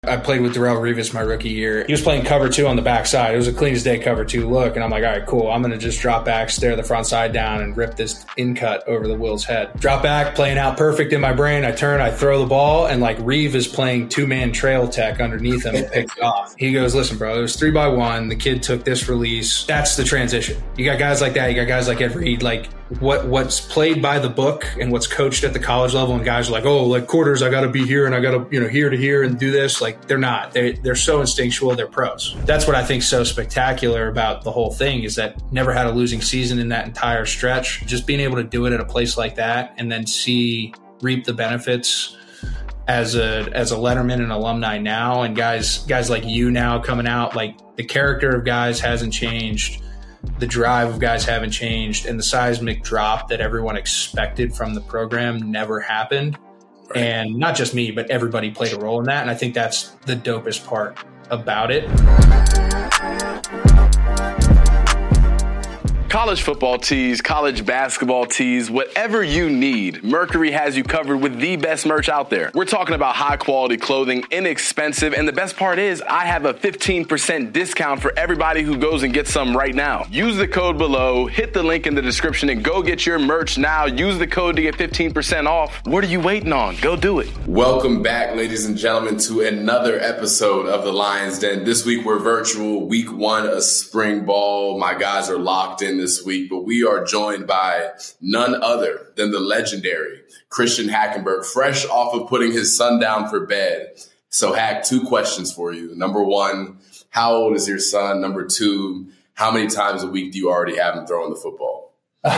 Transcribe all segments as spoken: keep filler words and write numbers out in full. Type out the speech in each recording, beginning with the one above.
I played with Darrelle Revis my rookie year. He was playing cover two on the backside. It was a clean as day cover two look. And I'm like, all right, cool. I'm going to just drop back, stare the front side down, and rip this in cut over the Will's head. Drop back, playing out perfect in my brain. I turn, I throw the ball, and like Reeve is playing two-man trail tech underneath him and picks it off. He goes, listen, bro, it was three by one. The kid took this release. That's the transition. You got guys like that. You got guys like Ed Reed. Like what what's played by the book and what's coached at the college level, and guys are like, oh, like quarters, I got to be here and I got to, you know, here to here and do this. Like they're not. They they're so instinctual. They're pros. That's what I think is so spectacular about the whole thing is that never had a losing season in that entire stretch. Just being able to do it at a place like that and then see reap the benefits as a as a letterman and alumni now, and guys guys like you now coming out, like the character of guys hasn't changed. The drive of guys haven't changed, and the seismic drop that everyone expected from the program never happened. Right. And not just me, but everybody played a role in that. And I think that's the dopest part about it. College football tees, college basketball tees, whatever you need, Mercury has you covered with the best merch out there. We're talking about high quality clothing, inexpensive, and the best part is I have a fifteen percent discount for everybody who goes and gets some right now. Use the code below, hit the link in the description, and go get your merch now. Use the code to get fifteen percent off. What are you waiting on? Go do it. Welcome back, ladies and gentlemen, to another episode of The Lions Den. This week we're virtual, week one of spring ball. My guys are locked in this week, but we are joined by none other than the legendary Christian Hackenberg, fresh off of putting his son down for bed. So, Hack, two questions for you. Number one, how old is your son? Number two, how many times a week do you already have him throwing the football?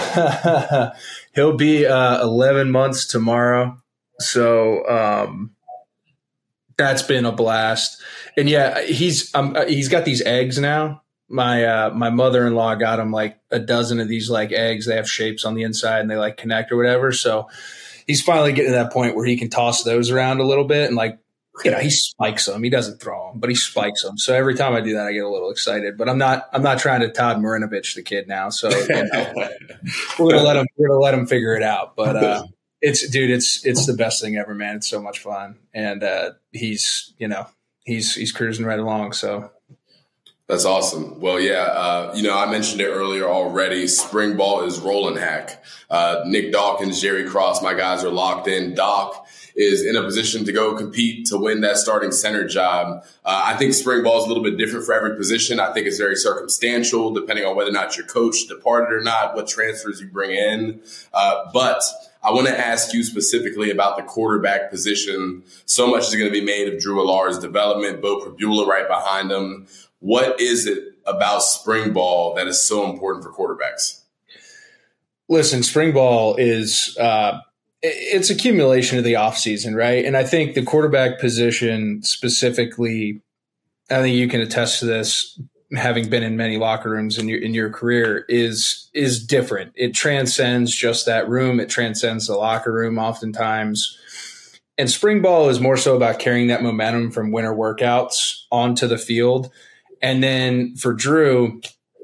He'll be uh, eleven months tomorrow. So um, that's been a blast. And yeah, he's um, he's got these eggs now. My uh, my mother-in-law got him like a dozen of these like eggs. They have shapes on the inside and they like connect or whatever. So he's finally getting to that point where he can toss those around a little bit and like, you know, he spikes them. He doesn't throw them, but he spikes them. So every time I do that, I get a little excited. But I'm not I'm not trying to Todd Marinovich the kid now. So you know, we're gonna let him we're gonna let him figure it out. But uh, it's dude, it's it's the best thing ever, man. It's so much fun, and uh, he's you know he's he's cruising right along. So. That's awesome. Well, yeah, uh, you know, I mentioned it earlier already. Spring ball is rolling, Hack. Uh, Nick Dawkins, Jerry Cross, my guys are locked in. Doc is in a position to go compete to win that starting center job. Uh, I think spring ball is a little bit different for every position. I think it's very circumstantial, depending on whether or not your coach departed or not, what transfers you bring in. Uh, but I want to ask you specifically about the quarterback position. So much is going to be made of Drew Allar's development, Bo Pribula right behind him. What is it about spring ball that is so important for quarterbacks? Listen, spring ball is uh, it's accumulation of the offseason, right? And I think the quarterback position specifically, I think you can attest to this, having been in many locker rooms in your in your career, is is different. It transcends just that room. It transcends the locker room oftentimes. And spring ball is more so about carrying that momentum from winter workouts onto the field. And then for Drew,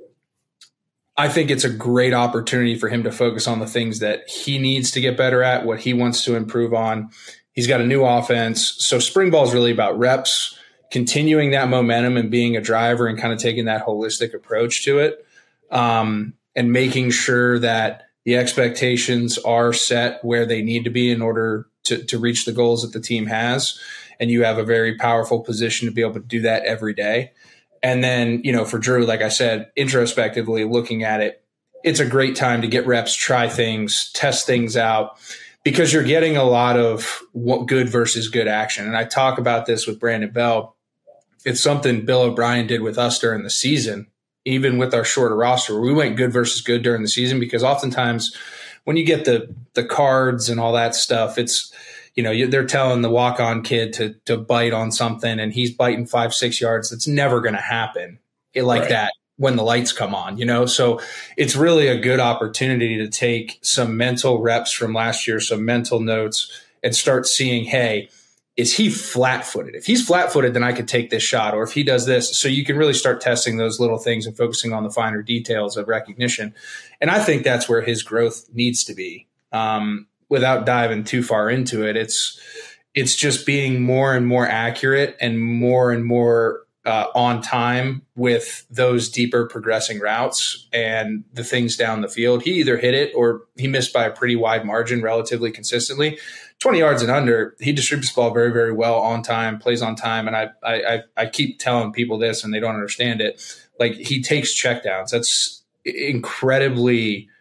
I think it's a great opportunity for him to focus on the things that he needs to get better at, what he wants to improve on. He's got a new offense. So spring ball is really about reps, continuing that momentum and being a driver and kind of taking that holistic approach to it, um, and making sure that the expectations are set where they need to be in order to, to reach the goals that the team has. And you have a very powerful position to be able to do that every day. And then, you know, for Drew, like I said, introspectively looking at it, it's a great time to get reps, try things, test things out, because you're getting a lot of what good versus good action. And I talk about this with Brandon Bell. It's something Bill O'Brien did with us during the season, even with our shorter roster. We went good versus good during the season because oftentimes when you get the the cards and all that stuff, it's, you know, they're telling the walk-on kid to to bite on something and he's biting five, six yards. That's never going to happen like right. that when the lights come on, you know? So it's really a good opportunity to take some mental reps from last year, some mental notes, and start seeing, hey, is he flat-footed? If he's flat-footed, then I could take this shot. Or if he does this, so you can really start testing those little things and focusing on the finer details of recognition. And I think that's where his growth needs to be. Um, without diving too far into it, it's It's just being more and more accurate and more and more uh, on time with those deeper progressing routes and the things down the field. He either hit it or he missed by a pretty wide margin relatively consistently. twenty yards and under, he distributes the ball very, very well on time, plays on time. And I, I, I keep telling people this and they don't understand it. Like, he takes checkdowns. That's incredibly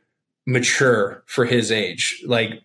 mature for his age. Like,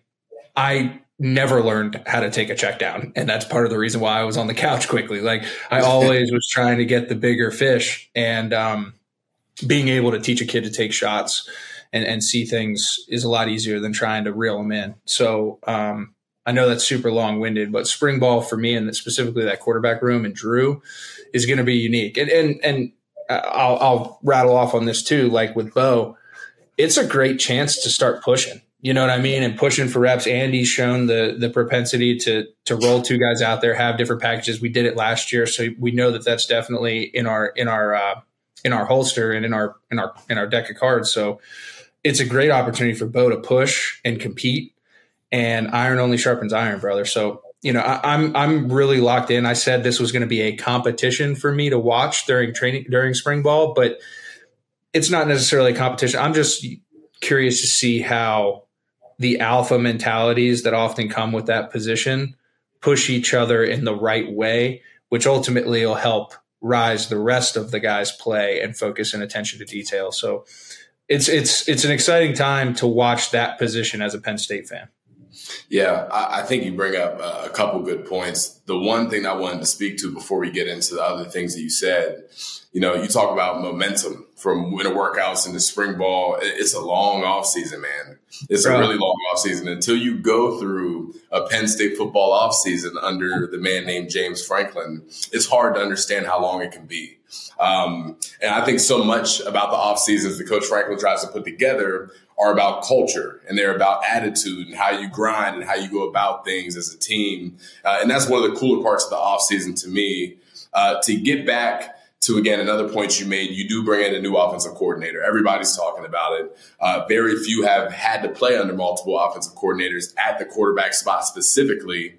I never learned how to take a check down. And that's part of the reason why I was on the couch quickly. Like, I always was trying to get the bigger fish, and um, being able to teach a kid to take shots and, and see things is a lot easier than trying to reel them in. So um, I know that's super long winded, but spring ball for me, and specifically that quarterback room and Drew, is going to be unique. And, and, and I'll, I'll rattle off on this too. Like with Bo, it's a great chance to start pushing. You know what I mean? And pushing for reps. Andy's shown the the propensity to to roll two guys out there, have different packages. We did it last year, so we know that that's definitely in our in our uh, in our holster and in our in our in our deck of cards. So it's a great opportunity for Bo to push and compete. And iron only sharpens iron, brother. So you know, I, I'm I'm really locked in. I said this was going to be a competition for me to watch during training during spring ball, but it's not necessarily a competition. I'm just curious to see how the alpha mentalities that often come with that position push each other in the right way, which ultimately will help rise the rest of the guys' play and focus and attention to detail. So it's it's it's an exciting time to watch that position as a Penn State fan. Yeah, I, I think you bring up a couple good points. The one thing I wanted to speak to before we get into the other things that you said, you know, you talk about momentum from winter workouts into spring ball. It's a long off season, man. It's a really long off season until you go through a Penn State football off season under the man named James Franklin. It's hard to understand how long it can be. Um, and I think so much about the off seasons that Coach Franklin tries to put together are about culture, and they're about attitude and how you grind and how you go about things as a team. Uh, and that's one of the cooler parts of the off season to me. Uh, to get back to, again, another point you made, you do bring in a new offensive coordinator. Everybody's talking about it. Uh, very few have had to play under multiple offensive coordinators at the quarterback spot specifically.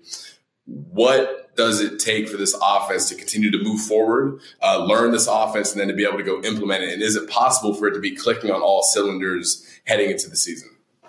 What does it take for this offense to continue to move forward, uh, learn this offense, and then to be able to go implement it? And is it possible for it to be clicking on all cylinders heading into the season?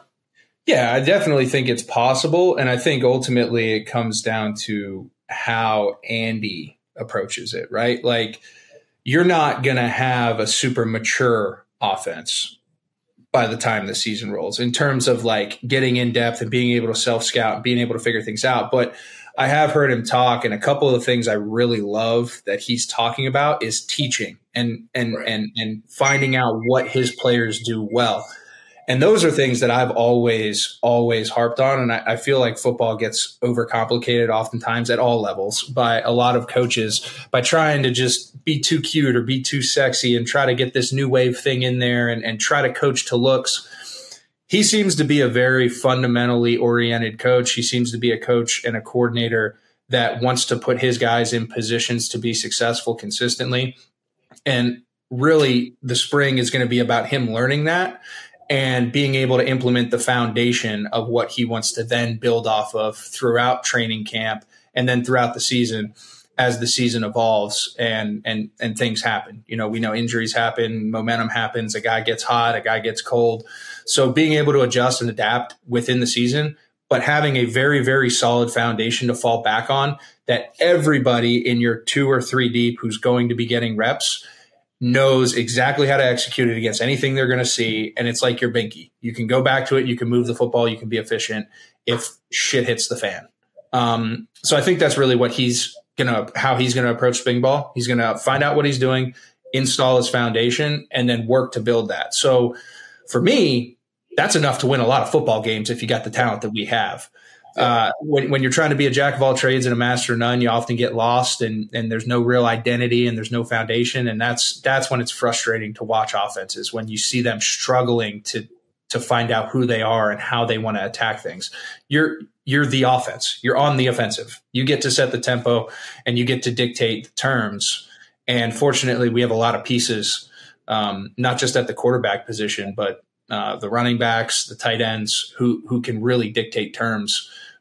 Yeah, I definitely think it's possible. And I think ultimately it comes down to how Andy approaches it, right? Like, you're not going to have a super mature offense by the time the season rolls in terms of like getting in depth and being able to self-scout and being able to figure things out. But I have heard him talk, and a couple of the things I really love that he's talking about is teaching and and right. and and finding out what his players do well. And those are things that I've always, always harped on. And I, I feel like football gets overcomplicated oftentimes at all levels by a lot of coaches by trying to just be too cute or be too sexy and try to get this new wave thing in there and, and try to coach to looks. He seems to be a very fundamentally oriented coach. He seems to be a coach and a coordinator that wants to put his guys in positions to be successful consistently. And really, the spring is going to be about him learning that and being able to implement the foundation of what he wants to then build off of throughout training camp and then throughout the season as the season evolves and and and things happen. You know, we know injuries happen, momentum happens, a guy gets hot, a guy gets cold. So being able to adjust and adapt within the season, but having a very, very solid foundation to fall back on that everybody in your two or three deep who's going to be getting reps knows exactly how to execute it against anything they're going to see. And it's like your binky. You can go back to it. You can move the football. You can be efficient if shit hits the fan. Um, so I think that's really what he's going to, how he's going to approach spring ball. He's going to find out what he's doing, install his foundation, and then work to build that. So for me, that's enough to win a lot of football games if you got the talent that we have. Uh, when, when you're trying to be a jack of all trades and a master of none, you often get lost and, and there's no real identity and there's no foundation. And that's, that's when it's frustrating to watch offenses, when you see them struggling to, to find out who they are and how they want to attack things. You're, you're the offense. You're on the offensive. You get to set the tempo and you get to dictate the terms. And fortunately, we have a lot of pieces, um, not just at the quarterback position, but uh, the running backs, the tight ends who, who can really dictate terms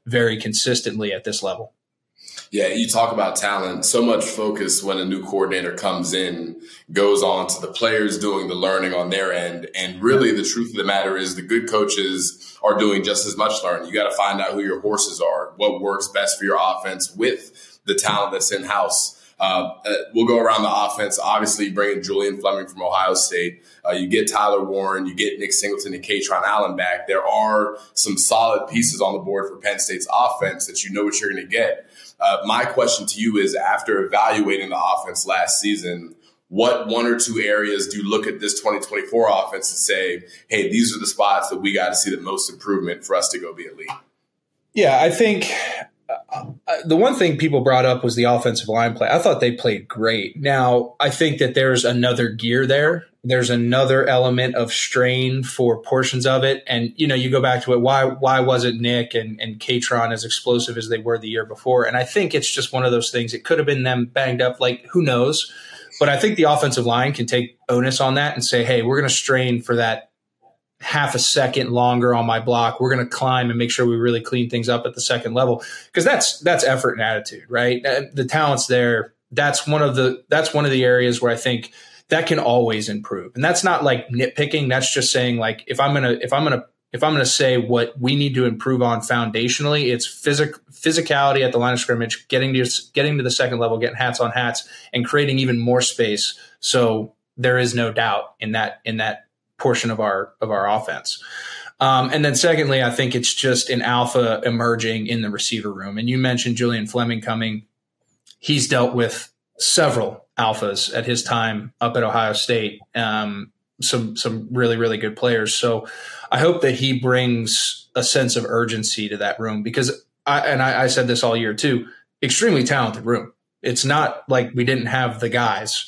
very consistently at this level. Yeah, you talk about talent. So much focus when a new coordinator comes in goes on to the players doing the learning on their end. And really, the truth of the matter is the good coaches are doing just as much learning. You got to find out who your horses are, what works best for your offense with the talent that's in-house. Uh, we'll go around the offense. Obviously, you bring in Julian Fleming from Ohio State. Uh, you get Tyler Warren. You get Nick Singleton and Kaytron Allen back. There are some solid pieces on the board for Penn State's offense that you know what you're going to get. Uh, my question to you is, after evaluating the offense last season, what one or two areas do you look at this twenty twenty-four offense and say, hey, these are the spots that we got to see the most improvement for us to go be elite? Yeah, I think uh, the one thing people brought up was the offensive line play. I thought they played great. Now, I think that there's another gear there. There's another element of strain for portions of it. And, you know, you go back to it. Why why wasn't Nick and, and Kaytron as explosive as they were the year before? And I think it's just one of those things. It could have been them banged up, like, who knows? But I think the offensive line can take onus on that and say, hey, we're going to strain for that half a second longer on my block. We're going to climb and make sure we really clean things up at the second level. Because that's that's effort and attitude, right? The talent's there. That's one of the that's one of the areas where I think – that can always improve. And that's not like nitpicking. That's just saying, like, if I'm going to, if I'm going to, if I'm going to say what we need to improve on foundationally, it's physic physicality at the line of scrimmage, getting to, getting to the second level, getting hats on hats, and creating even more space. So there is no doubt in that, in that portion of our, of our offense. Um, and then secondly, I think it's just an alpha emerging in the receiver room. And you mentioned Julian Fleming coming. He's dealt with several alphas at his time up at Ohio State, um, some some really, really good players. So I hope that he brings a sense of urgency to that room because, I, and I, I said this all year too, extremely talented room. It's not like we didn't have the guys.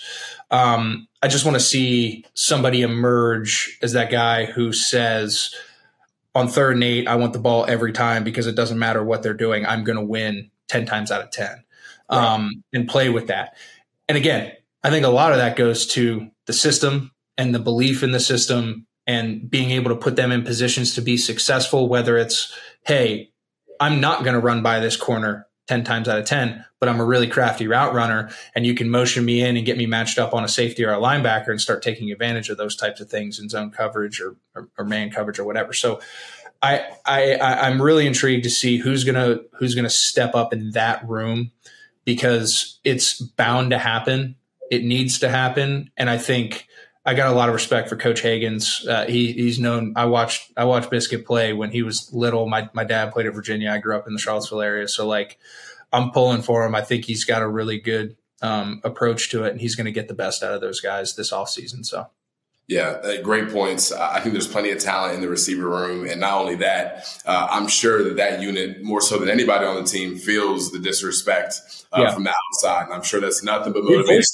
Um, I just want to see somebody emerge as that guy who says, on third and eight, I want the ball every time because it doesn't matter what they're doing. I'm going to win ten times out of ten. Um, and play with that. And again, I think a lot of that goes to the system and the belief in the system and being able to put them in positions to be successful, whether it's, hey, I'm not going to run by this corner ten times out of ten, but I'm a really crafty route runner and you can motion me in and get me matched up on a safety or a linebacker and start taking advantage of those types of things in zone coverage or, or, or man coverage or whatever. So I, I, I'm really intrigued to see who's going to, who's going to step up in that room, because it's bound to happen. It needs to happen. And I think I got a lot of respect for Coach Hagans. Uh, he, he's known, I watched, I watched Biscuit play when he was little. My, my dad played at Virginia. I grew up in the Charlottesville area. So like I'm pulling for him. I think he's got a really good um, approach to it and he's going to get the best out of those guys this offseason. So. Yeah, great points. I think there's plenty of talent in the receiver room. And not only that, uh, I'm sure that that unit, more so than anybody on the team, feels the disrespect uh, yeah. from the outside. And I'm sure that's nothing but motivation.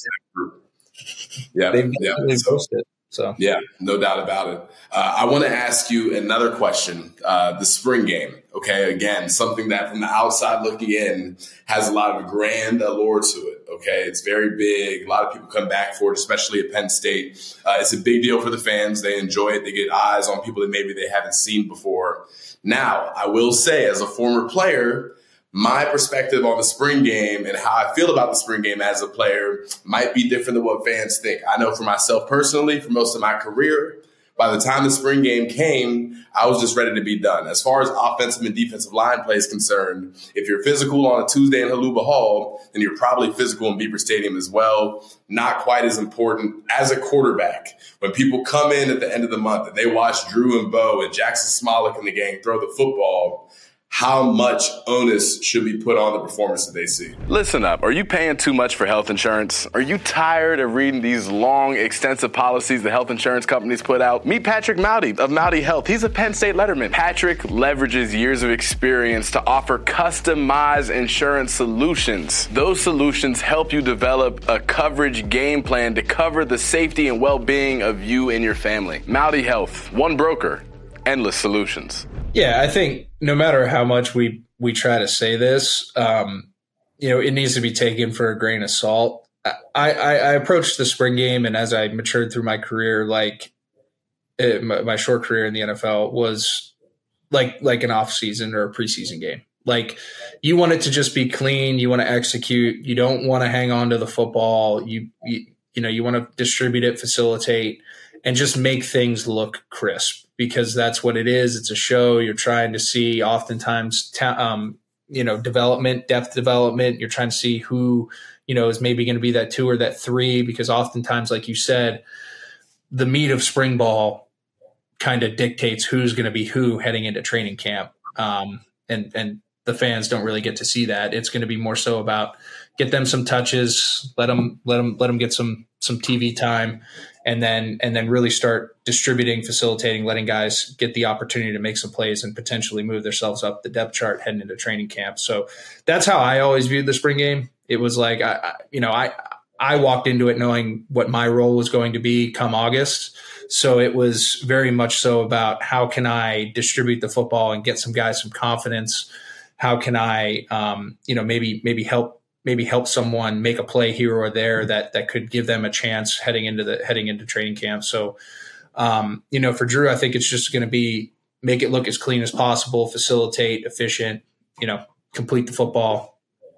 Yeah, they've, yeah. they've so, posted. So yeah, no doubt about it. Uh, I want to ask you another question. Uh, the spring game, okay? Again, something that from the outside looking in has a lot of grand allure to it. Okay, it's very big. A lot of people come back for it, especially at Penn State. Uh, it's a big deal for the fans. They enjoy it. They get eyes on people that maybe they haven't seen before. Now, I will say, as a former player, my perspective on the spring game and how I feel about the spring game as a player might be different than what fans think. I know for myself personally, for most of my career, by the time the spring game came, I was just ready to be done. As far as offensive and defensive line play is concerned, if you're physical on a Tuesday in Haluba Hall, then you're probably physical in Beaver Stadium as well. Not quite as important as a quarterback. When people come in at the end of the month and they watch Drew and Bo and Jackson Smolik and the gang throw the football, how much onus should be put on the performance that they see? Listen up. Are you paying too much for health insurance? Are you tired of reading these long, extensive policies the health insurance companies put out? Meet Patrick Mowdy of Mowdy Health. He's a Penn State letterman. Patrick leverages years of experience to offer customized insurance solutions. Those solutions help you develop a coverage game plan to cover the safety and well-being of you and your family. Mowdy Health. One broker. Endless solutions. Yeah, I think no matter how much we, we try to say this, um, you know, it needs to be taken for a grain of salt. I, I, I approached the spring game, and as I matured through my career, like it, my, my short career in the N F L was like like an off season or a preseason game. Like, you want it to just be clean. You want to execute. You don't want to hang on to the football. You, you, you know, you want to distribute it, facilitate, and just make things look crisp, because that's what it is. It's a show. You're trying to see oftentimes, ta- um, you know, development, depth development. You're trying to see who, you know, is maybe going to be that two or that three, because oftentimes, like you said, the meat of spring ball kind of dictates who's going to be who heading into training camp. Um, and, and, the fans don't really get to see that. It's going to be more so about get them some touches, let them, let them, let them get some, some T V time, and then, and then really start distributing, facilitating, letting guys get the opportunity to make some plays and potentially move themselves up the depth chart heading into training camp. So that's how I always viewed the spring game. It was like, I, I you know, I, I walked into it knowing what my role was going to be come August. So it was very much so about how can I distribute the football and get some guys some confidence. How can I, um, you know, maybe maybe help maybe help someone make a play here or there that that could give them a chance heading into the heading into training camp. So, um, you know, for Drew, I think it's just going to be make it look as clean as possible, facilitate, efficient, you know, complete the football,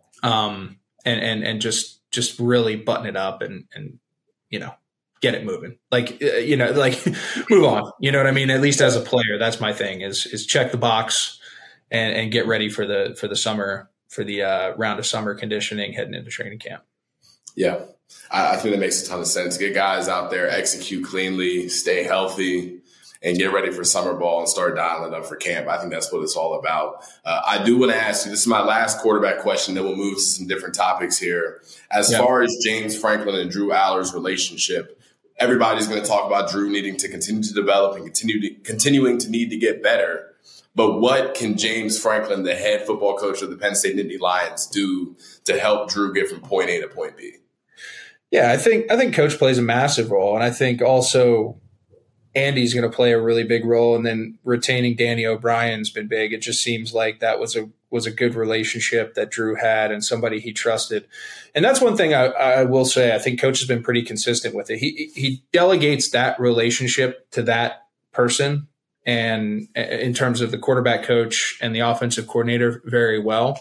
um, and and and just just really button it up and and you know get it moving. Like you know, like move on. You know what I mean? At least as a player, that's my thing. Is is check the box. And, and get ready for the for the summer for the uh, round of summer conditioning heading into training camp. Yeah, I, I think that makes a ton of sense. Get guys out there, execute cleanly, stay healthy, and get ready for summer ball and start dialing up for camp. I think that's what it's all about. Uh, I do want to ask you, this is my last quarterback question, then we'll move to some different topics here. As yeah. far as James Franklin and Drew Allar's relationship, everybody's going to talk about Drew needing to continue to develop and continue to, continuing to need to get better. But what can James Franklin, the head football coach of the Penn State Nittany Lions, do to help Drew get from point A to point B? Yeah, I think I think coach plays a massive role, and I think also Andy's going to play a really big role, and then retaining Danny O'Brien's been big. It just seems like that was a was a good relationship that Drew had and somebody he trusted. And that's one thing I, I will say. I think coach has been pretty consistent with it. He he delegates that relationship to that person. And in terms of the quarterback coach and the offensive coordinator, very well.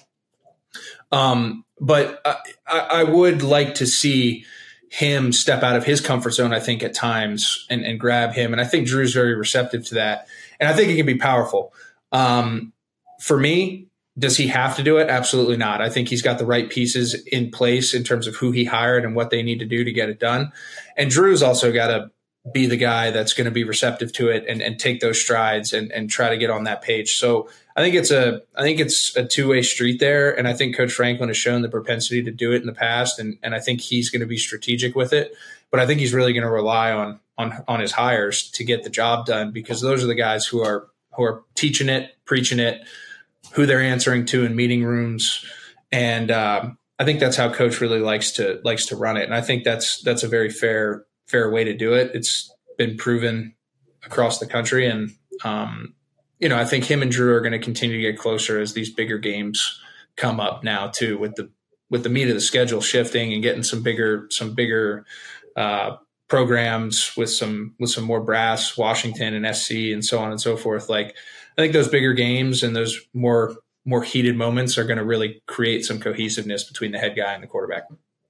Um, but I, I would like to see him step out of his comfort zone, I think, at times and, and grab him. And I think Drew's very receptive to that. And I think it can be powerful. Um, for me, does he have to do it? Absolutely not. I think he's got the right pieces in place in terms of who he hired and what they need to do to get it done. And Drew's also got to be the guy that's going to be receptive to it and, and take those strides and, and try to get on that page. So I think it's a, I think it's a two-way street there. And I think Coach Franklin has shown the propensity to do it in the past. And, and I think he's going to be strategic with it, but I think he's really going to rely on, on, on his hires to get the job done, because those are the guys who are, who are teaching it, preaching it, who they're answering to in meeting rooms. And um, I think that's how Coach really likes to, likes to run it. And I think that's, that's a very fair, fair way to do it. It's been proven across the country. And, um, you know, I think him and Drew are going to continue to get closer as these bigger games come up now too, with the, with the meat of the schedule shifting and getting some bigger, some bigger, uh, programs with some, with some more brass, Washington and S C and so on and so forth. Like, I think those bigger games and those more, more heated moments are going to really create some cohesiveness between the head guy and the quarterback.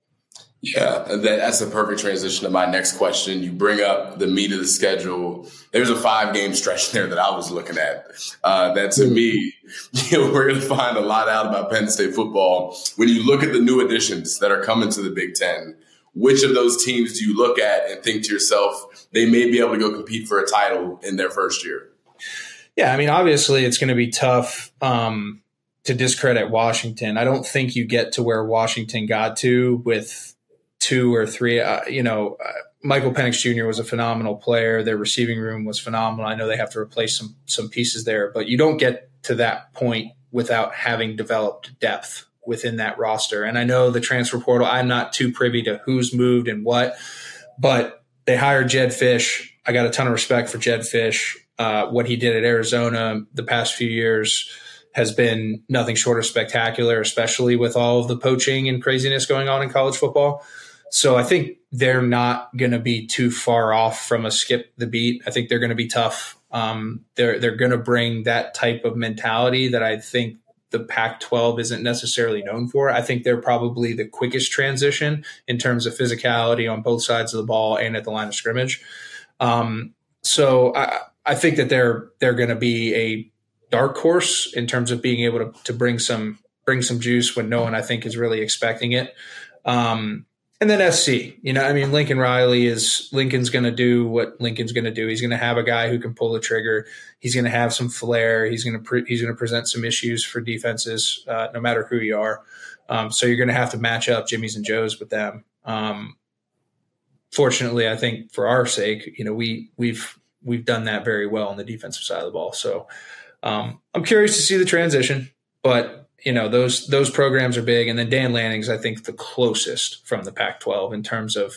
Yeah, that, that's a perfect transition to my next question. You bring up the meat of the schedule. There's a five-game stretch there that I was looking at. Uh, that to me, you know, we're going to find a lot out about Penn State football. When you look at the new additions that are coming to the Big Ten, which of those teams do you look at and think to yourself, they may be able to go compete for a title in their first year? Yeah, I mean, obviously it's going to be tough um, to discredit Washington. I don't think you get to where Washington got to with two or three, uh, you know, uh, Michael Penix Junior was a phenomenal player. Their receiving room was phenomenal. I know they have to replace some some pieces there, but you don't get to that point without having developed depth within that roster. And I know the transfer portal, I'm not too privy to who's moved and what, but they hired Jedd Fisch. I got a ton of respect for Jedd Fisch. Uh, what he did at Arizona the past few years has been nothing short of spectacular, especially with all of the poaching and craziness going on in college football. So I think they're not going to be too far off from a skip the beat. I think they're going to be tough. Um, they're they're going to bring that type of mentality that I think the Pac twelve isn't necessarily known for. I think they're probably the quickest transition in terms of physicality on both sides of the ball and at the line of scrimmage. Um, so I, I think that they're they're going to be a dark horse in terms of being able to to bring some bring some juice when no one, I think, is really expecting it. Um, And then S C, you know, I mean, Lincoln Riley is Lincoln's going to do what Lincoln's going to do. He's going to have a guy who can pull the trigger. He's going to have some flair. He's going to pre- he's going to present some issues for defenses, uh, no matter who you are. Um, so you're going to have to match up Jimmys and Joes with them. Um, fortunately, I think for our sake, you know, we we've we've done that very well on the defensive side of the ball. So um, I'm curious to see the transition, but. You know, those those programs are big. And then Dan Lanning's, I think, the closest from the Pac twelve in terms of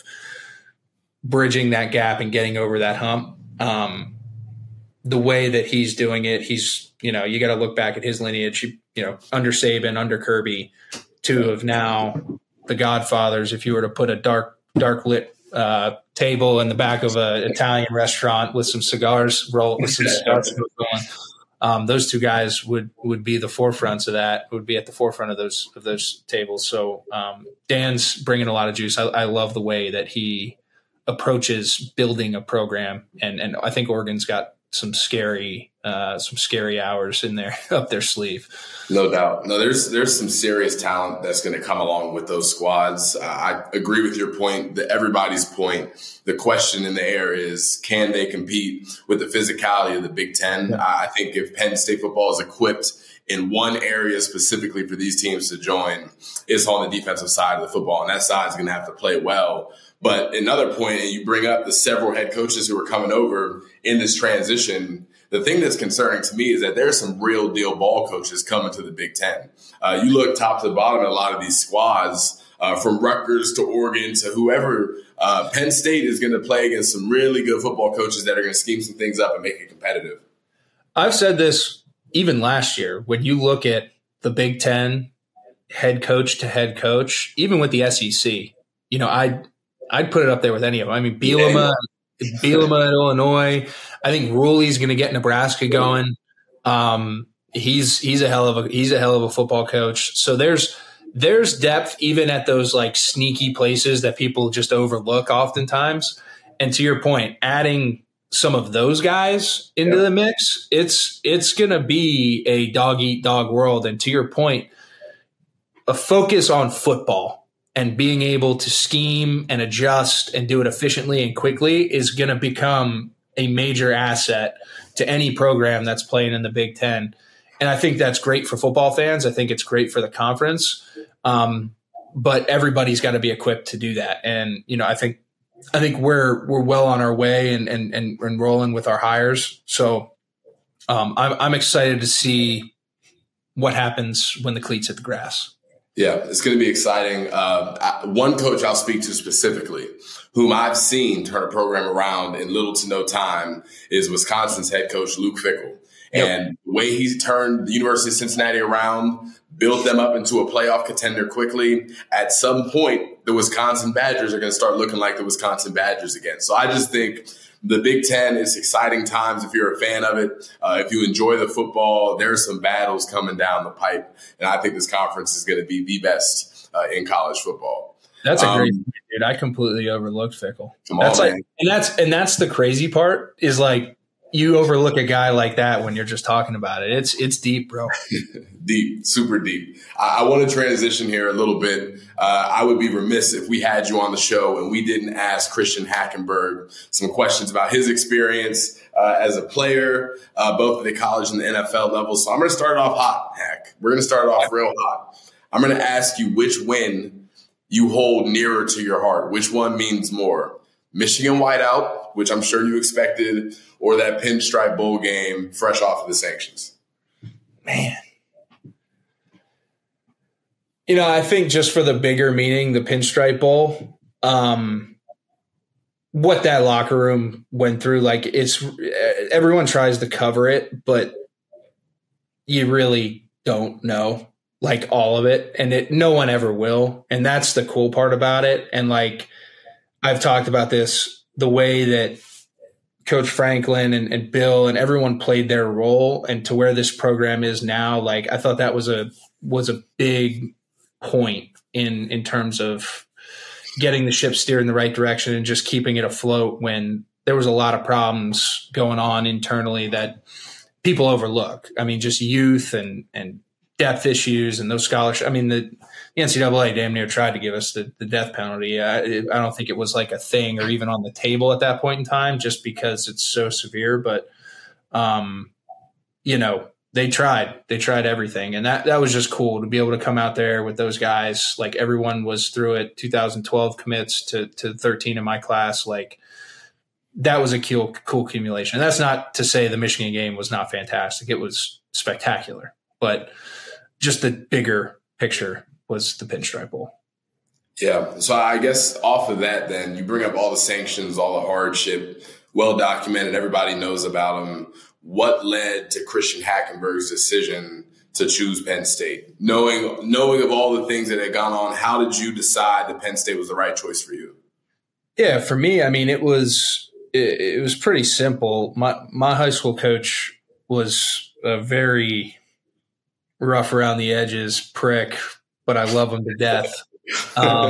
bridging that gap and getting over that hump. Um, the way that he's doing it, he's, you know, you got to look back at his lineage, you know, under Saban, under Kirby, two of now the Godfathers. If you were to put a dark, dark lit uh, table in the back of an Italian restaurant with some cigars, roll with some cigars going. Um, those two guys would, would be the forefronts of that, would be at the forefront of those of those tables. So um, Dan's bringing a lot of juice. I, I love the way that he approaches building a program, and and I think Oregon's got some scary uh, some scary hours in there up their sleeve. No doubt. No, there's there's some serious talent that's going to come along with those squads. Uh, I agree with your point, the, everybody's point. The question in the air is, can they compete with the physicality of the Big Ten? Yeah. I think if Penn State football is equipped in one area specifically for these teams to join, it's on the defensive side of the football, and that side is going to have to play well. But another point, and you bring up the several head coaches who are coming over in this transition, the thing that's concerning to me is that there's some real deal ball coaches coming to the Big Ten. Uh, you look top to the bottom at a lot of these squads, uh, from Rutgers to Oregon to whoever. Uh, Penn State is going to play against some really good football coaches that are going to scheme some things up and make it competitive. I've said this even last year. When you look at the Big Ten head coach to head coach, even with the S E C, you know, I'd, I'd put it up there with any of them. I mean, Bielema, Bielema at Illinois. I think Ruley's going to get Nebraska going. Um, he's he's a hell of a he's a hell of a football coach. So there's there's depth even at those like sneaky places that people just overlook oftentimes. And to your point, adding some of those guys into yep. the mix, it's it's going to be a dog eat dog world. And to your point, a focus on football and being able to scheme and adjust and do it efficiently and quickly is going to become a major asset to any program that's playing in the Big Ten. And I think that's great for football fans. I think it's great for the conference. Um, but everybody's got to be equipped to do that. And, you know, I think, I think we're, we're well on our way and, and, and, and rolling with our hires. So um, I'm, I'm excited to see what happens when the cleats hit the grass. Yeah, it's going to be exciting. Uh, one coach I'll speak to specifically, whom I've seen turn a program around in little to no time, is Wisconsin's head coach, Luke Fickell. Yep. And the way he's turned the University of Cincinnati around, built them up into a playoff contender quickly. At some point, the Wisconsin Badgers are going to start looking like the Wisconsin Badgers again. So I just think the Big Ten is exciting times if you're a fan of it. Uh, if you enjoy the football, there are some battles coming down the pipe. And I think this conference is going to be the best uh, in college football. That's a um, great point, dude. I completely overlooked Fickell. Come that's on, like, man. and that's and that's the crazy part is like you overlook a guy like that when you're just talking about it. It's it's deep, bro. Deep, super deep. I, I want to transition here a little bit. Uh, I would be remiss if we had you on the show and we didn't ask Christian Hackenberg some questions about his experience uh, as a player, uh, both at the college and the N F L level. So I'm going to start off hot, Hack. We're going to start off real hot. I'm going to ask you which win you hold nearer to your heart. Which one means more? Michigan whiteout, which I'm sure you expected, or that Pinstripe Bowl game fresh off of the sanctions? Man. You know, I think just for the bigger meaning, the Pinstripe Bowl, um, what that locker room went through, like it's everyone tries to cover it, but you really don't know like all of it, and it no one ever will. And that's the cool part about it. And like I've talked about this, the way that Coach Franklin and, and Bill and everyone played their role, and to where this program is now, like I thought that was a was a big point in in terms of getting the ship steered in the right direction and just keeping it afloat when there was a lot of problems going on internally that people overlook. I mean, just youth and and depth issues and those scholarships. I mean, the, the N C double A damn near tried to give us the, the death penalty. I, I don't think it was like a thing or even on the table at that point in time, just because it's so severe. But, um, you know, they tried. They tried everything. And that, that was just cool to be able to come out there with those guys. Like everyone was through it. two thousand twelve commits to, to thirteen in my class. Like that was a cool, cool accumulation. And that's not to say the Michigan game was not fantastic. It was spectacular. But just the bigger picture was the Pinstripe Bowl. Yeah. So I guess off of that, then you bring up all the sanctions, all the hardship, well documented. Everybody knows about them. What led to Christian Hackenberg's decision to choose Penn State? Knowing, knowing of all the things that had gone on, how did you decide that Penn State was the right choice for you? Yeah, for me, I mean, it was it, it was pretty simple. My my high school coach was a very rough around the edges prick, but I love him to death. Um,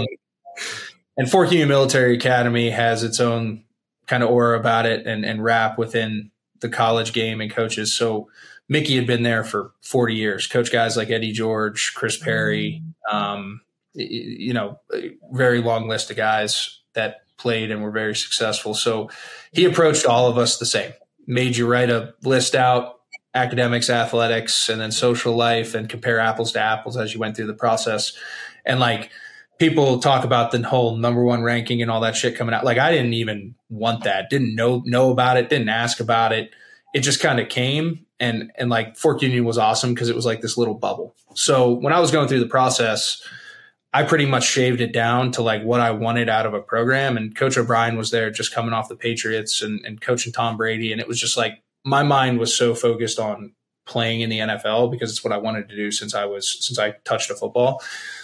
and Fort Union Military Academy has its own kind of aura about it and, and rap within the college game and coaches. So Mickey had been there for forty years, coach guys like Eddie George, Chris Perry, um, you know, a very long list of guys that played and were very successful. So he approached all of us the same, made you write a list out, academics, athletics, and then social life, and compare apples to apples as you went through the process. And like people talk about the whole number one ranking and all that shit coming out. Like I didn't even want that, didn't know, know about it, didn't ask about it. It just kind of came. And, and like Fort Union was awesome because it was like this little bubble. So when I was going through the process, I pretty much shaved it down to like what I wanted out of a program. And Coach O'Brien was there just coming off the Patriots and, and coaching Tom Brady. And it was just like, my mind was so focused on playing in the N F L because it's what I wanted to do since I was, since I touched a football.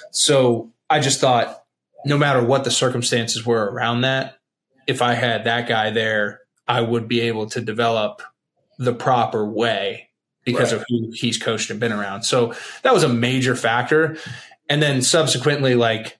So I just thought no matter what the circumstances were around that, if I had that guy there, I would be able to develop the proper way because right. of who he's coached and been around. So that was a major factor. And then subsequently, like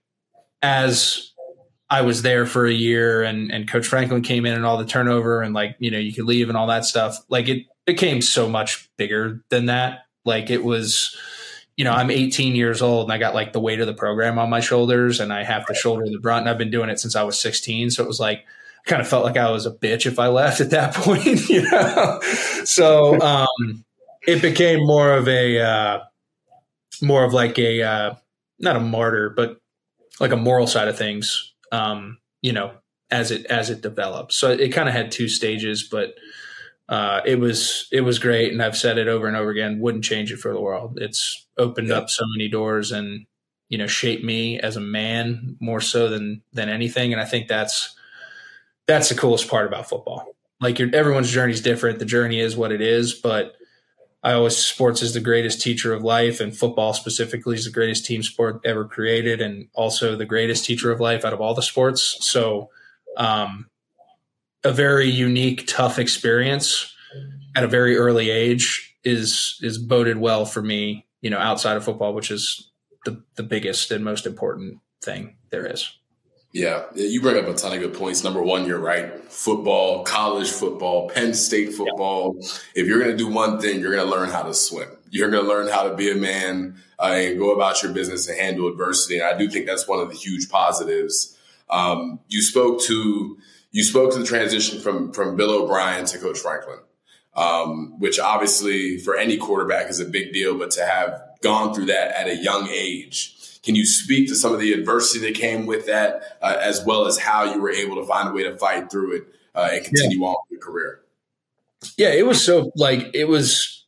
as I was there for a year and, and Coach Franklin came in and all the turnover and like, you know, you could leave and all that stuff. Like it became so much bigger than that. Like it was, you know, I'm eighteen years old and I got like the weight of the program on my shoulders and I have to shoulder the brunt. And I've been doing it since I was sixteen. So it was like, I kind of felt like I was a bitch if I left at that point, you know? So um, it became more of a, uh, more of like a, uh, not a martyr, but like a moral side of things. Um, you know, as it, as it developed. So it kind of had two stages, but, uh, it was, it was great. And I've said it over and over again, wouldn't change it for the world. It's opened yeah. up so many doors and, you know, shaped me as a man more so than, than anything. And I think that's, that's the coolest part about football. Like your, everyone's journey is different. The journey is what it is, but I always, sports is the greatest teacher of life, and football specifically is the greatest team sport ever created, and also the greatest teacher of life out of all the sports. So um, a very unique, tough experience at a very early age is is boded well for me, you know, outside of football, which is the, the biggest and most important thing there is. Yeah, you bring up a ton of good points. Number one, you're right. Football, college football, Penn State football. Yeah. If you're going to do one thing, you're going to learn how to swim. You're going to learn how to be a man uh, and go about your business and handle adversity. And I do think that's one of the huge positives. Um, you spoke to you spoke to the transition from from Bill O'Brien to Coach Franklin, um, which obviously for any quarterback is a big deal. But to have gone through that at a young age. Can you speak to some of the adversity that came with that, uh, as well as how you were able to find a way to fight through it uh, and continue yeah. on with your career? Yeah, it was so like it was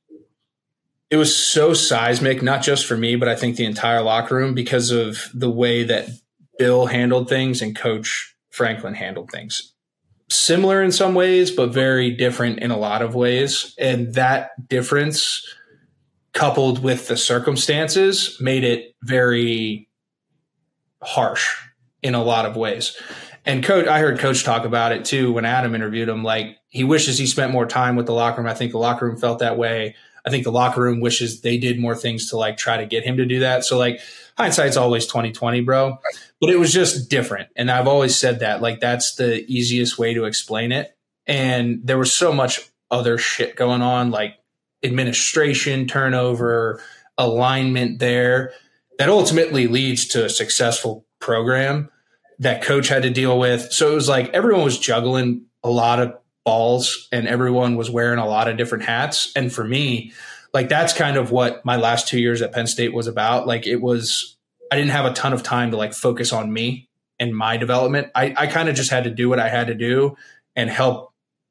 it was so seismic, not just for me, but I think the entire locker room because of the way that Bill handled things and Coach Franklin handled things. Similar in some ways, but very different in a lot of ways. And that difference coupled with the circumstances made it very harsh in a lot of ways. And coach, I heard coach talk about it too when Adam interviewed him. Like, he wishes he spent more time with the locker room. I think the locker room felt that way. I think the locker room wishes they did more things to like try to get him to do that. So like hindsight's always twenty twenty, bro. But it was just different. And I've always said that, like, that's the easiest way to explain it. And there was so much other shit going on, like administration, turnover, alignment there, that ultimately leads to a successful program that coach had to deal with. So it was like everyone was juggling a lot of balls and everyone was wearing a lot of different hats. And for me, like, that's kind of what my last two years at Penn State was about. Like, it was, I didn't have a ton of time to like focus on me and my development. I, I kind of just had to do what I had to do and help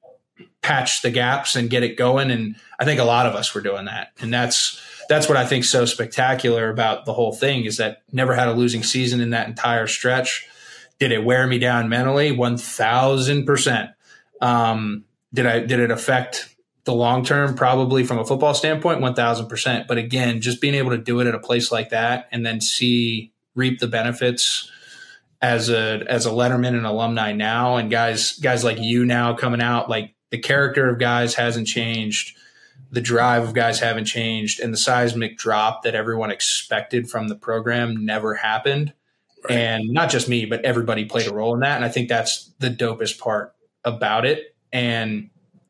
patch the gaps and get it going. And I think a lot of us were doing that. And that's, that's what I think is so spectacular about the whole thing, is that never had a losing season in that entire stretch. Did it wear me down mentally? one thousand percent. Um, did I, did it affect the long term? Probably, from a football standpoint, one thousand percent. But again, just being able to do it at a place like that and then see, reap the benefits as a, as a Letterman and alumni now, and guys, guys like you now coming out, like, the character of guys hasn't changed. The drive of guys haven't changed, and the seismic drop that everyone expected from the program never happened. Right. And not just me, but everybody played a role in that. And I think that's the dopest part about it. And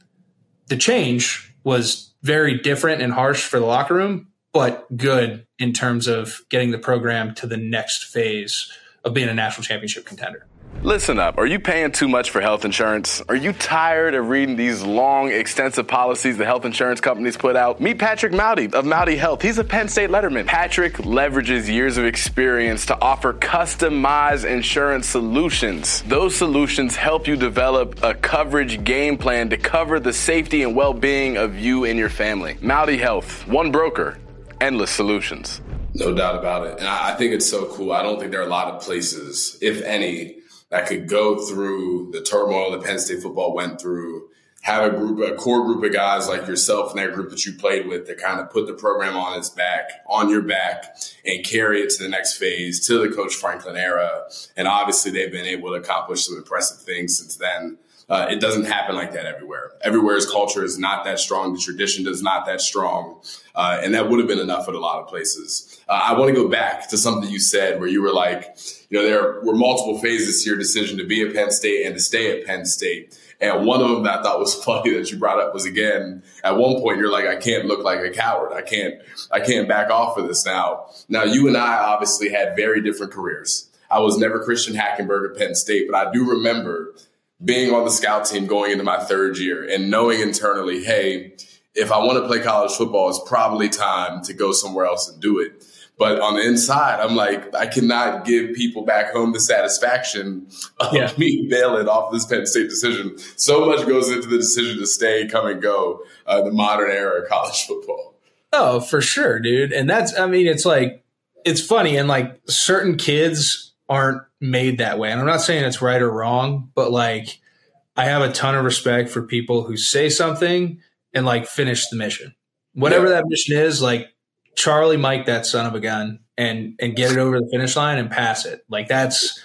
the change was very different and harsh for the locker room, but good in terms of getting the program to the next phase of being a national championship contender. Listen up. Are you paying too much for health insurance? Are you tired of reading these long, extensive policies the health insurance companies put out? Meet Patrick Mowdy of Mowdy Health. He's a Penn State Letterman. Patrick leverages years of experience to offer customized insurance solutions. Those solutions help you develop a coverage game plan to cover the safety and well-being of you and your family. Mowdy Health. One broker. Endless solutions. No doubt about it. And I think it's so cool. I don't think there are a lot of places, if any, that could go through the turmoil that Penn State football went through, have a group, a core group of guys like yourself and that group that you played with that kind of put the program on its back, on your back, and carry it to the next phase, to the Coach Franklin era. And obviously they've been able to accomplish some impressive things since then. Uh, it doesn't happen like that everywhere. Everywhere's culture is not that strong. The tradition is not that strong. Uh, and that would have been enough at a lot of places. Uh, I want to go back to something you said where you were like, you know, there were multiple phases to your decision to be at Penn State and to stay at Penn State. And one of them that I thought was funny that you brought up was, again, at one point you're like, I can't look like a coward. I can't, I can't back off of this now. Now, you and I obviously had very different careers. I was never Christian Hackenberg at Penn State, but I do remember being on the scout team going into my third year and knowing internally, hey, if I want to play college football, it's probably time to go somewhere else and do it. But on the inside, I'm like, I cannot give people back home the satisfaction of yeah. me bailing off this Penn State decision. So much goes into the decision to stay, come and go, uh, the modern era of college football. Oh, for sure, dude. And that's, I mean, it's like, it's funny. And like, certain kids aren't made that way. And I'm not saying it's right or wrong, but like, I have a ton of respect for people who say something and like finish the mission, whatever yeah. that mission is. Like, Charlie Mike that son of a gun and and get it over the finish line and pass it. Like, that's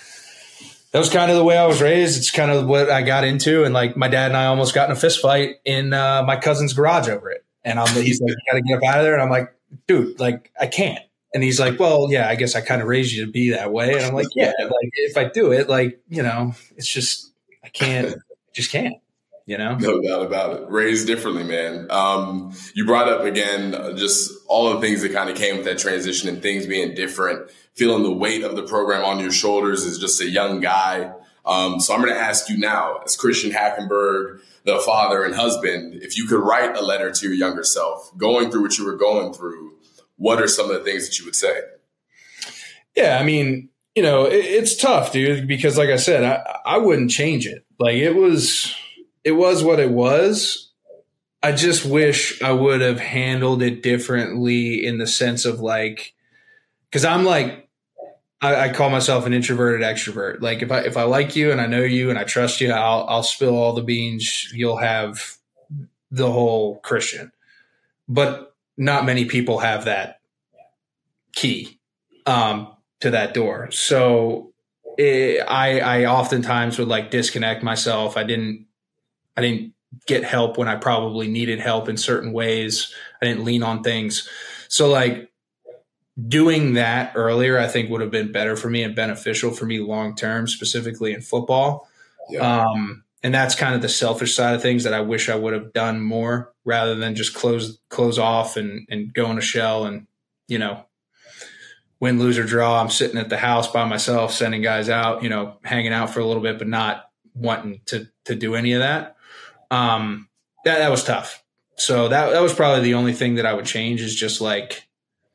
that was kind of the way I was raised. It's kind of what I got into. And like, my dad and I almost got in a fist fight in uh, my cousin's garage over it. And I'm he's like, you got to get up out of there. And I'm like, dude, like, I can't. And he's like, well, yeah, I guess I kind of raised you to be that way. And I'm like, yeah, like, if I do it, like, you know, it's just, I can't, I just can't, you know? No doubt about it. Raised differently, man. Um, you brought up, again, uh, just all the things that kind of came with that transition and things being different, feeling the weight of the program on your shoulders as just a young guy. Um, so I'm going to ask you now, as Christian Hackenberg, the father and husband, if you could write a letter to your younger self, going through what you were going through, what are some of the things that you would say? Yeah, I mean, you know, it, it's tough, dude, because like I said, I, I wouldn't change it. Like, it was, it was what it was. I just wish I would have handled it differently in the sense of like, because I'm like, I, I call myself an introverted extrovert. Like, if I if I like you and I know you and I trust you, I'll I'll spill all the beans. You'll have the whole Christian. But not many people have that key um, to that door. So it, I, I oftentimes would like disconnect myself. I didn't, I didn't get help when I probably needed help in certain ways. I didn't lean on things. So like doing that earlier, I think would have been better for me and beneficial for me long-term, specifically in football. Yeah. Um, and that's kind of the selfish side of things that I wish I would have done more rather than just close, close off and, and go in a shell and, you know, win, lose or draw. I'm sitting at the house by myself, sending guys out, you know, hanging out for a little bit, but not wanting to, to do any of that. Um, that, that was tough. So that, that was probably the only thing that I would change is just like,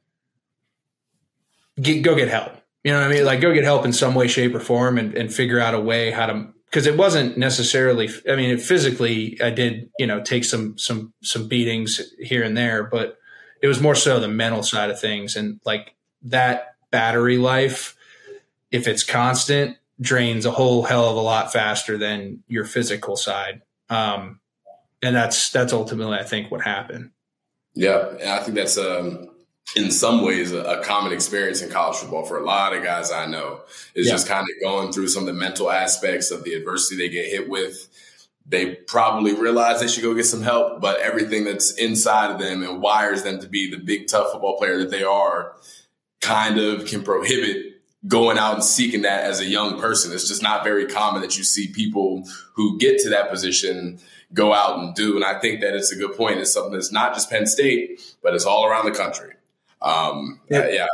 get, go get help. You know what I mean? Like go get help in some way, shape or form and, and figure out a way how to, cause it wasn't necessarily, I mean, physically I did, you know, take some, some, some beatings here and there, but it was more so the mental side of things. And like that battery life, if it's constant, drains a whole hell of a lot faster than your physical side. Um, and that's, that's ultimately, I think, what happened. Yeah. And I think that's, um, in some ways, a, a common experience in college football for a lot of guys I know is yeah. just kind of going through some of the mental aspects of the adversity they get hit with. They probably realize they should go get some help, but everything that's inside of them and wires them to be the big, tough football player that they are kind of can prohibit going out and seeking that as a young person. It's just not very common that you see people who get to that position go out and do. And I think that it's a good point. It's something that's not just Penn State, but it's all around the country. Um, yeah. yeah.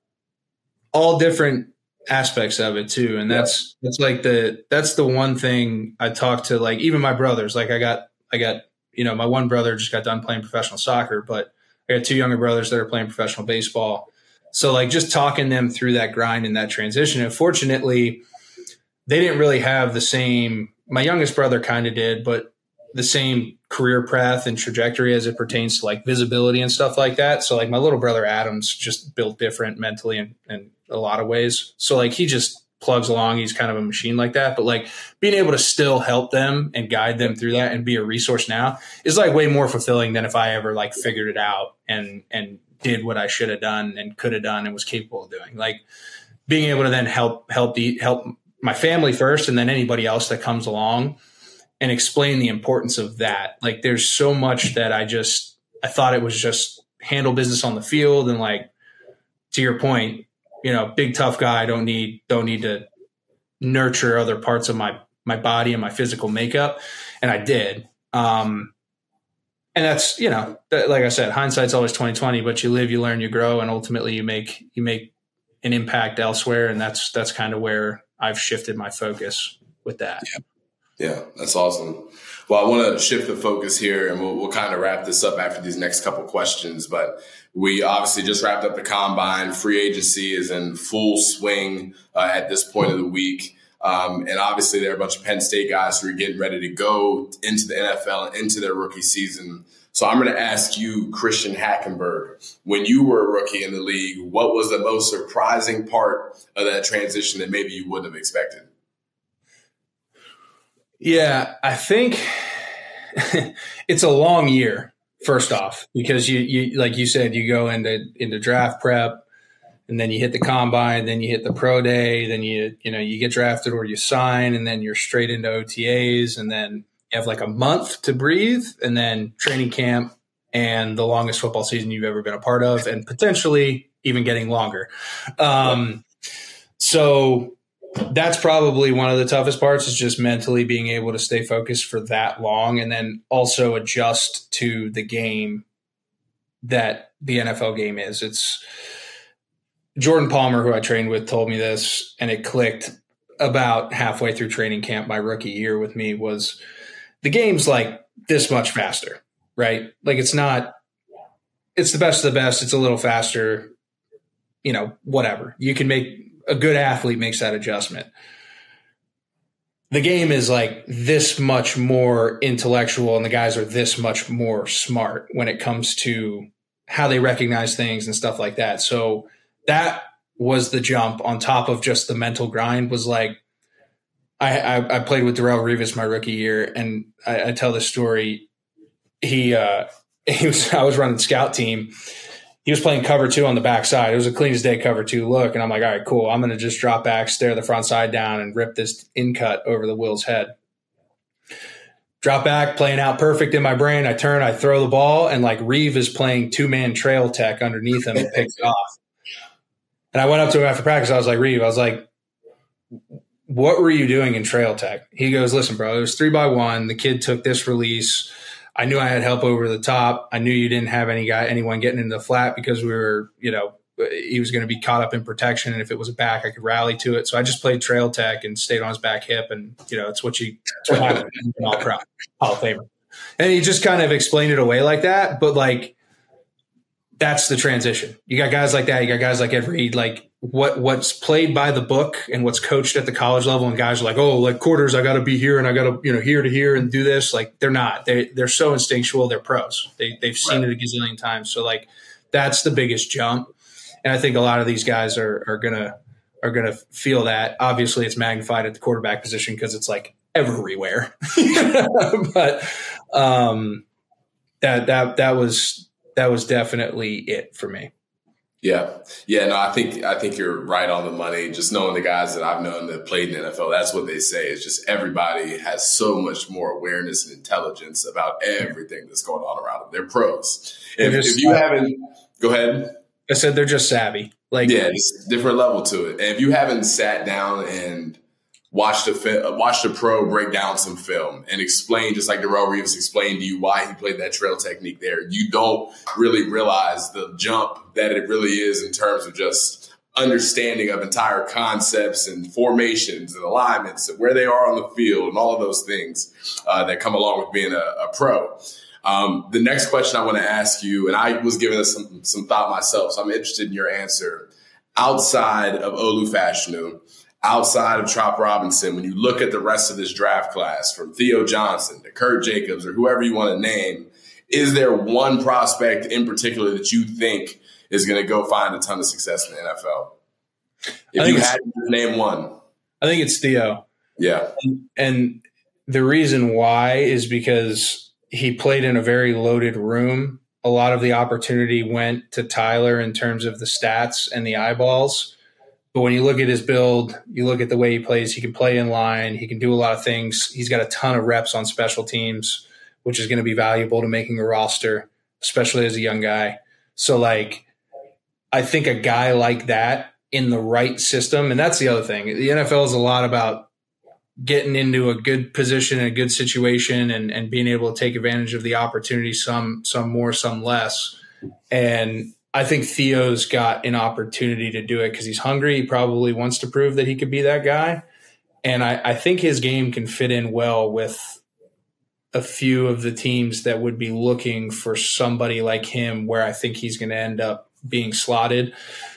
All different aspects of it too. And that's, yeah. that's like the, that's the one thing I talk to, like even my brothers, like I got, I got, you know, my one brother just got done playing professional soccer, but I got two younger brothers that are playing professional baseball. So like just talking them through that grind and that transition. And fortunately, they didn't really have the same, my youngest brother kind of did, but the same career path and trajectory as it pertains to like visibility and stuff like that. So like my little brother Adam's just built different mentally in, in a lot of ways. So like he just plugs along. He's kind of a machine like that. But like being able to still help them and guide them through that and be a resource now is like way more fulfilling than if I ever like figured it out and, and did what I should have done and could have done and was capable of doing. Like being able to then help, help, the, help my family first and then anybody else that comes along and explain the importance of that. Like there's so much that I just, I thought it was just handle business on the field. And like, to your point, you know, big, tough guy, don't need, don't need to nurture other parts of my, my body and my physical makeup. And I did. Um, and that's, you know, that, like I said, hindsight's always twenty twenty, but you live, you learn, you grow, and ultimately you make, you make an impact elsewhere. And that's, that's kind of where I've shifted my focus with that. Yeah. Yeah, that's awesome. Well, I want to shift the focus here and we'll, we'll kind of wrap this up after these next couple questions. But we obviously just wrapped up the combine. Free agency is in full swing uh, at this point of the week. Um, and obviously there are a bunch of Penn State guys who are getting ready to go into the N F L and into their rookie season. So I'm going to ask you, Christian Hackenberg, when you were a rookie in the league, what was the most surprising part of that transition that maybe you wouldn't have expected? Yeah, I think it's a long year, first off, because you, you, like you said, you go into, into draft prep and then you hit the combine, then you hit the pro day, then you, you know, you get drafted or you sign and then you're straight into O T As and then you have like a month to breathe and then training camp and the longest football season you've ever been a part of and potentially even getting longer. Um, so that's probably one of the toughest parts is just mentally being able to stay focused for that long and then also adjust to the game that the N F L game is. It's Jordan Palmer, who I trained with, told me this, and it clicked about halfway through training camp my rookie year with me was the game's like this much faster, right? Like it's not, it's the best of the best. It's a little faster, you know, whatever. You can make, a good athlete makes that adjustment. The game is like this much more intellectual and the guys are this much more smart when it comes to how they recognize things and stuff like that. So that was the jump on top of just the mental grind was like, I, I, I played with Darrelle Revis my rookie year and I, I tell this story. He, uh, he was, I was running scout team he was playing cover two on the backside. It was a clean as day cover two look. And I'm like, all right, cool. I'm going to just drop back, stare the front side down, and rip this in cut over the Will's head. Drop back, playing out perfect in my brain. I turn, I throw the ball, and like Reeve is playing two-man trail tech underneath him and picks it off. And I went up to him after practice. I was like, Reeve, I was like, what were you doing in trail tech? He goes, listen, bro, it was three by one. The kid took this release. I knew I had help over the top. I knew you didn't have any guy, anyone getting into the flat because we were, you know, he was going to be caught up in protection. And if it was a back, I could rally to it. So I just played trail tech and stayed on his back hip. And, you know, it's what you, it's what happened. All pro, Hall of Famer. And he just kind of explained it away like that. But like, that's the transition. You got guys like that. You got guys like Ed Reed, like what, what's played by the book and what's coached at the college level. And guys are like, oh, like quarters, I got to be here and I got to, you know, here to here and do this. Like they're not, they, they're so instinctual. They're pros. They, they've seen right. it a gazillion times. So like, that's the biggest jump. And I think a lot of these guys are, are going to, are going to feel that. Obviously it's magnified at the quarterback position because it's like everywhere, but um, that, that, that was, that was definitely it for me. Yeah. Yeah. No, I think, I think you're right on the money. Just knowing the guys that I've known that played in the N F L, that's what they say. It's just everybody has so much more awareness and intelligence about everything that's going on around them. They're pros. If, just, if you haven't, go ahead. I said they're just savvy. Like, yeah, it's a different level to it. And if you haven't sat down and watched a fi- watched a pro break down some film and explain, just like Darrelle Revis explained to you why he played that trail technique there, you don't really realize the jump that it really is in terms of just understanding of entire concepts and formations and alignments and where they are on the field and all of those things uh, that come along with being a, a pro. Um, the next question I want to ask you, and I was giving this some, some thought myself, so I'm interested in your answer. Outside of Olu Fashanu, outside of Trop Robinson, when you look at the rest of this draft class, from Theo Johnson to Kurt Jacobs or whoever you want to name, is there one prospect in particular that you think is going to go find a ton of success in the N F L? If you had to name one. I think it's Theo. Yeah. And, and the reason why is because he played in a very loaded room. A lot of the opportunity went to Tyler in terms of the stats and the eyeballs. But when you look at his build, you look at the way he plays, he can play in line. He can do a lot of things. He's got a ton of reps on special teams, which is going to be valuable to making a roster, especially as a young guy. So, like, I think a guy like that in the right system, and that's the other thing. The N F L is a lot about getting into a good position and a good situation and, and being able to take advantage of the opportunity, some, some more, some less. And I think Theo's got an opportunity to do it because he's hungry. He probably wants to prove that he could be that guy. And I, I think his game can fit in well with a few of the teams that would be looking for somebody like him, where I think he's going to end up being slotted.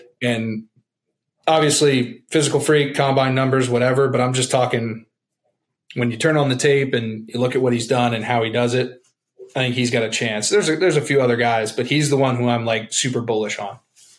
And obviously physical freak, combine numbers, whatever, but I'm just talking when you turn on the tape and you look at what he's done and how he does it, I think he's got a chance. There's a, there's a few other guys, but he's the one who I'm like super bullish on.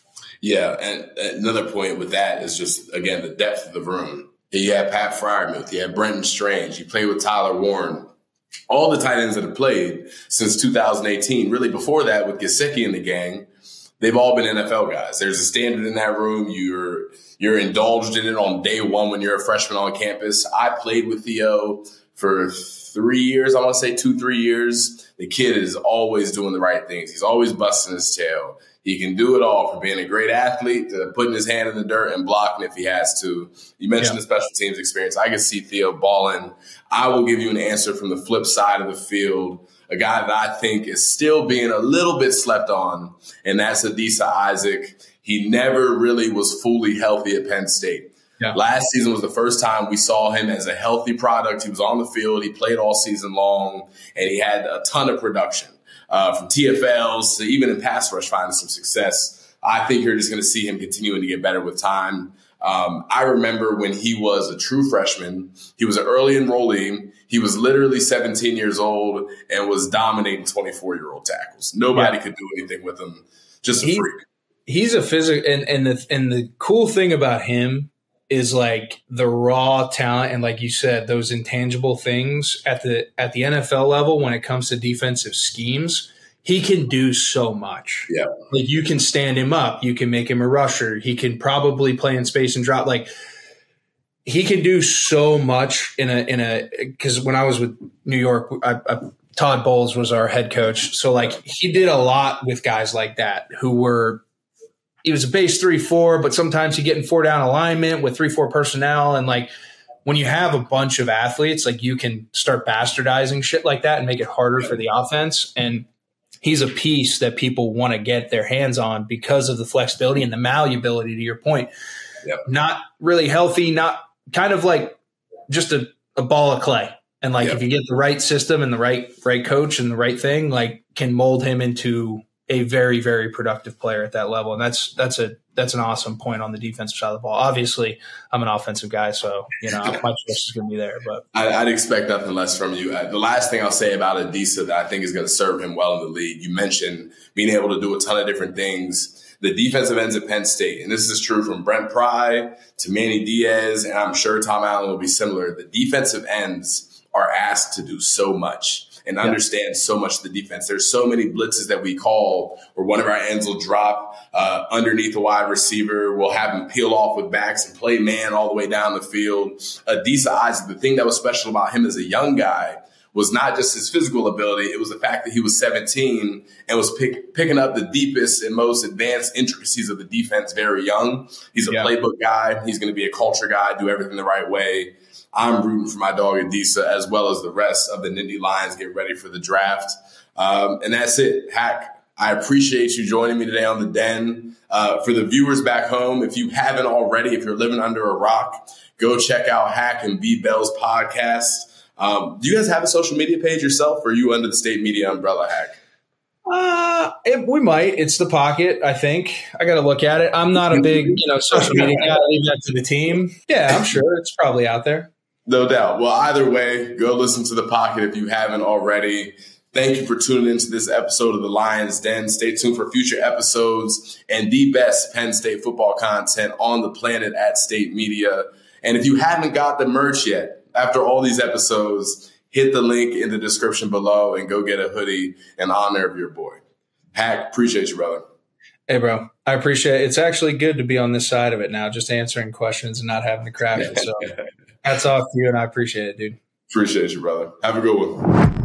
Yeah. And another point with that is just, again, the depth of the room. You had Pat Freiermuth, you had Brenton Strange, you played with Tyler Warren, all the tight ends that have played since two thousand eighteen, really before that with Gesicki and the gang, they've all been N F L guys. There's a standard in that room. You're you're indulged in it on day one when you're a freshman on campus. I played with Theo for three years. I want to say two, three years. The kid is always doing the right things. He's always busting his tail. He can do it all, from being a great athlete to putting his hand in the dirt and blocking if he has to. You mentioned yeah. the special teams experience. I can see Theo balling. I will give you an answer from the flip side of the field, a guy that I think is still being a little bit slept on, and that's Adisa Isaac. He never really was fully healthy at Penn State. Yeah. Last season was the first time we saw him as a healthy product. He was on the field. He played all season long, and he had a ton of production. Uh, from T F Ls to even in pass rush finding some success. I think you're just going to see him continuing to get better with time. Um, I remember when he was a true freshman, he was an early enrollee. He was literally seventeen years old and was dominating twenty-four-year-old tackles. Nobody yeah. could do anything with him. Just a he, freak. He's a physical, and, and the and the cool thing about him is like the raw talent and, like you said, those intangible things at the at the N F L level when it comes to defensive schemes. he can do so much. Yeah. Like you can stand him up. You can make him a rusher. He can probably play in space and drop. Like he can do so much in a, in a, cause when I was with New York, I, I, Todd Bowles was our head coach. So like he did a lot with guys like that who were, he was a base three, four, but sometimes he get in four down alignment with three, four personnel. And like, when you have a bunch of athletes, like you can start bastardizing shit like that and make it harder for the offense. And he's a piece that people want to get their hands on because of the flexibility and the malleability, to your point. Yep. Not really healthy, not kind of like just a, a ball of clay. And like yep. if you get the right system and the right right coach and the right thing, like can mold him into a very, very productive player at that level. And that's that's a that's an awesome point on the defensive side of the ball. Obviously, I'm an offensive guy, so you know my choice is going to be there. But I'd expect nothing less from you. The last thing I'll say about Adisa that I think is going to serve him well in the league, you mentioned being able to do a ton of different things. The defensive ends at Penn State, and this is true from Brent Pry to Manny Diaz, and I'm sure Tom Allen will be similar. The defensive ends are asked to do so much and understand yeah. so much of the defense. There's so many blitzes that we call where one of our ends will drop uh, underneath a wide receiver. We'll have him peel off with backs and play man all the way down the field. Adisa Isaac, the thing that was special about him as a young guy was not just his physical ability. It was the fact that he was seventeen and was pick, picking up the deepest and most advanced intricacies of the defense very young. He's a yeah. playbook guy. He's going to be a culture guy, do everything the right way. I'm rooting for my dog Adisa as well as the rest of the Nittany Lions get ready for the draft. Um, and that's it. Hack, I appreciate you joining me today on The Den. Uh, for the viewers back home, if you haven't already, if you're living under a rock, go check out Hack and B Bell's podcast. Um, do you guys have a social media page yourself, or are you under the State Media umbrella, Hack? Uh, it, we might. It's The Pocket, I think. I got to look at it. I'm not a big, you know, social media guy. I leave that to the team. Yeah, I'm sure it's probably out there. No doubt. Well, either way, go listen to The Pocket if you haven't already. Thank you for tuning into this episode of The Lions Den. Stay tuned for future episodes and the best Penn State football content on the planet at State Media. And if you haven't got the merch yet, after all these episodes, hit the link in the description below and go get a hoodie in honor of your boy. Hack, appreciate you, brother. Hey, bro. I appreciate it. It's actually good to be on this side of it now, just answering questions and not having to craft it. So hats off to you, and I appreciate it, dude. Appreciate you, brother. Have a good one.